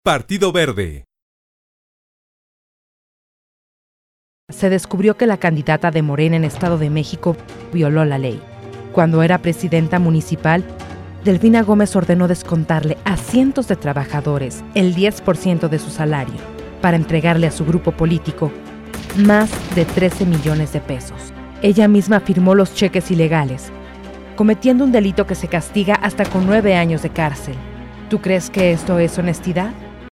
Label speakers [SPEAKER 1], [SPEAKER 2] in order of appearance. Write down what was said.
[SPEAKER 1] Partido Verde.
[SPEAKER 2] Se descubrió que la candidata de Morena en Estado de México violó la ley. Cuando era presidenta municipal, Delfina Gómez ordenó descontarle a cientos de trabajadores el 10% de su salario para entregarle a su grupo político más de 13 millones de pesos. Ella misma firmó los cheques ilegales, cometiendo un delito que se castiga hasta con 9 años de cárcel. ¿Tú crees que esto es honestidad?